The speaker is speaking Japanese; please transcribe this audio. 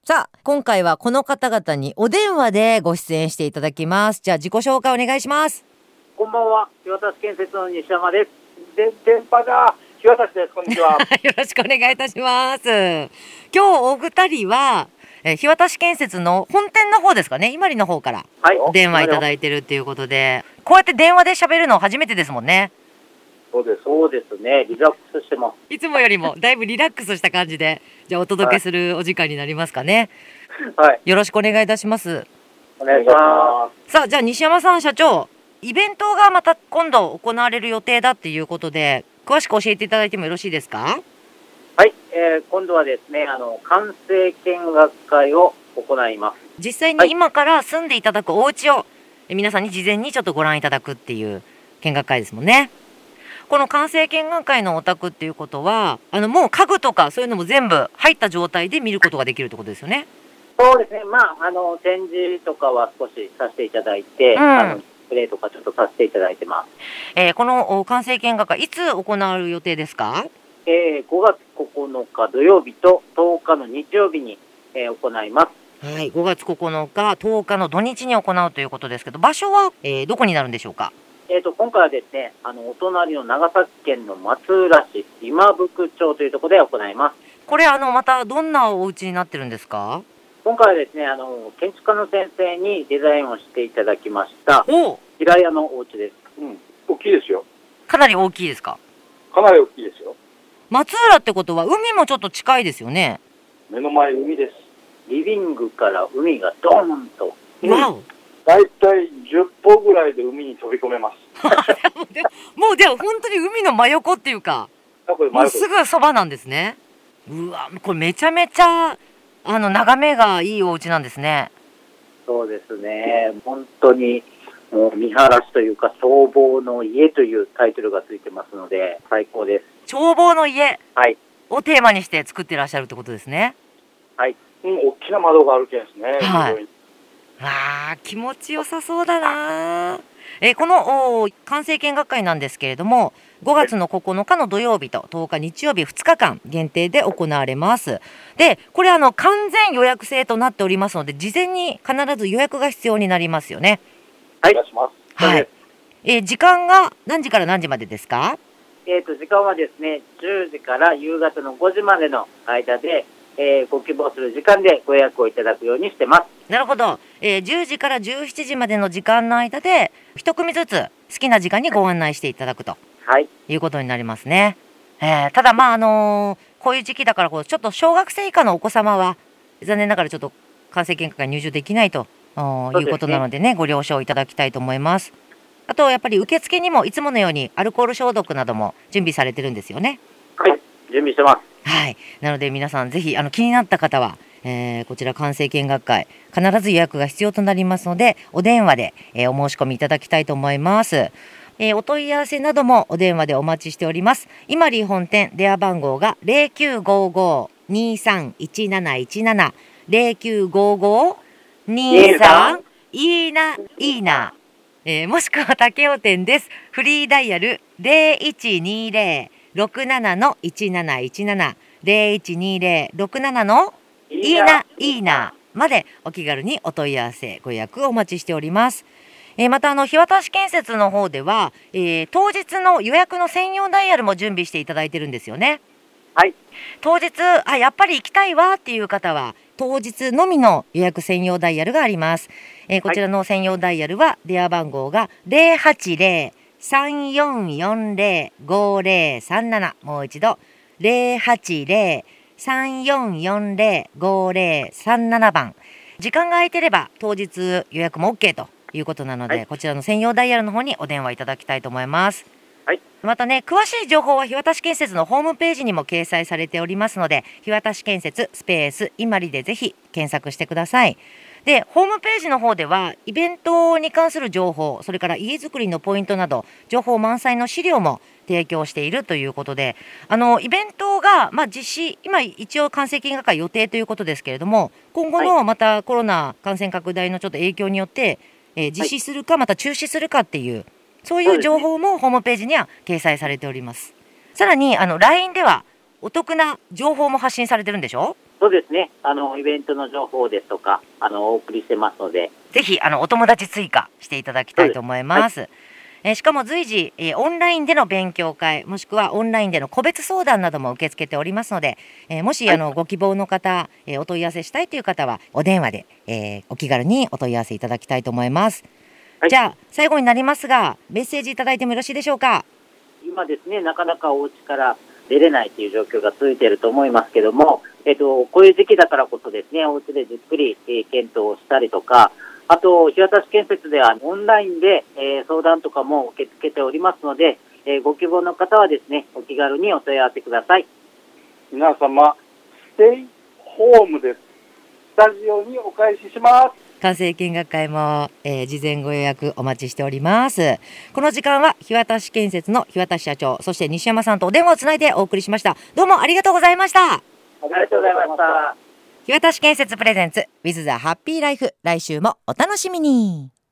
さあ、今回はこの方々にお電話でご出演していただきます。じゃあ自己紹介お願いします。 こんばんは、日渡建設の西山です。電波が日渡です。こんにちは。 よろしくお願いいたします。今日お二人は、日渡建設の本店の方ですかね、伊万里の方からお電話いただいてるっていうことで、こうやって電話で喋るの初めてですもんね。 そうですね。リラックスしてます。 いつもよりもだいぶリラックスした感じで、じゃあお届けするお時間になりますかね。 はい。 よろしくお願いいたします。 お願いします。 さあ、じゃあ西山さん社長、イベントがまた今度行われる予定だっていうことで、詳しく教えていただいてもよろしいですか？ はい。今度はですね、完成見学会を行います。 実際に今から住んでいただくお家を、皆さんに事前にちょっとご覧いただくっていう見学会ですもんね。この完成見学会のお宅っていうことは、もう家具とかそういうのも全部入った状態で見ることができるってことですよね。 そうですね。展示とかは少しさせていただいて、プレイとかちょっとさせていただいてます。 この完成見学会いつ行われる予定ですか ？5月9日土曜日と10日の日曜日に、行います。 はい、5月9日、10日の土日に行うということですけど、場所は、どこになるんでしょうか？ 今回はですね、お隣の長崎県の松浦市今福町というところで行います。 これまたどんなお家になってるんですか？ 今回はですね、建築家の先生にデザインをしていただきました平屋のお家です。 大きいですよ。 かなり大きいですか？ かなり大きいですよ。 松浦ってことは海もちょっと近いですよね。 目の前海です。 リビングから海がドーンと。 わお。 だいたい10歩ぐらいで海に飛び込めます。 もうでも本当に海の真横っていうか、もうすぐそばなんですね。うわ、これめちゃめちゃ眺めがいいお家なんですね。 そうですね。本当にもう見晴らしというか眺望の家というタイトルがついてますので最高です。 眺望の家をテーマにして作ってらっしゃるってことですね。 はい。 大きな窓があるけんですね。 はい。わあ、気持ちよさそうだな。この完成見学会なんですけれども、5月の9日の土曜日と10日日曜日2日間限定で行われます。で、これ完全予約制となっておりますので、事前に必ず予約が必要になりますよね。 はい。 はい。時間が何時から何時までですか？ 時間はですね、10時から夕方の5時までの間で、ご希望する時間でご予約をいただくようにしてます。 なるほど。10時から17時までの時間の間で一組ずつ好きな時間にご案内していただくということになりますね。ただこういう時期だからちょっと小学生以下のお子様は残念ながらちょっと完成見学会入場できないということなのでね、ご了承いただきたいと思います。あとやっぱり受付にもいつものようにアルコール消毒なども準備されてるんですよね。 はい、準備してます。 はい。なので皆さんぜひ気になった方は、こちら完成見学会必ず予約が必要となりますので、お電話で、お申し込みいただきたいと思います。お問い合わせなどもお電話でお待ちしております。伊万里本店電話番号が 0955-231717 0955-23いいな、もしくは竹尾店です。フリーダイヤル0120-67-1717 0120-67いいなまでお気軽にお問い合わせご予約をお待ちしております。また日渡建設の方では、当日の予約の専用ダイヤルも準備していただいてるんですよね。 はい。 当日やっぱり行きたいわっていう方は当日のみの予約専用ダイヤルがあります。こちらの専用ダイヤルは電話番号が 080-3440-5037 もう一度 080-3440-5037 番。時間が空いてれば当日予約も OK ということなので、こちらの専用ダイヤルの方にお電話いただきたいと思います。またね、詳しい情報は日渡建設のホームページにも掲載されておりますので、日渡建設スペース伊万里でぜひ検索してください。で、ホームページの方ではイベントに関する情報、それから家づくりのポイントなど情報満載の資料も提供しているということで、イベントが、実施、今一応完成見学会予定ということですけれども、今後のまたコロナ感染拡大のちょっと影響によって、実施するかまた中止するかっていう、そういう情報もホームページには掲載されております。さらにLINE ではお得な情報も発信されてるんでしょ？ そうですね。イベントの情報ですとか、お送りしてますので。 ぜひ、お友達追加していただきたいと思います。しかも随時、オンラインでの勉強会、もしくはオンラインでの個別相談なども受け付けておりますので、もし、ご希望の方、お問い合わせしたいという方は、お電話で、お気軽にお問い合わせいただきたいと思います。じゃあ、最後になりますが、メッセージいただいてもよろしいでしょうか。 今ですね、なかなかお家から出れないという状況が続いていると思いますけども、こういう時期だからこそですね、お家でじっくり、検討をしたりとか、あと、日渡建設ではオンラインで、相談とかも受け付けておりますので、ご希望の方はですね、お気軽にお問い合わせください。 皆様、ステイホームです。スタジオにお返しします。 完成見学会も、事前ご予約お待ちしております。この時間は日渡建設の日渡社長、そして西山さんとお電話をつないでお送りしました。どうもありがとうございました。 ありがとうございました。 日渡建設プレゼンツ With the Happy Life、来週もお楽しみに。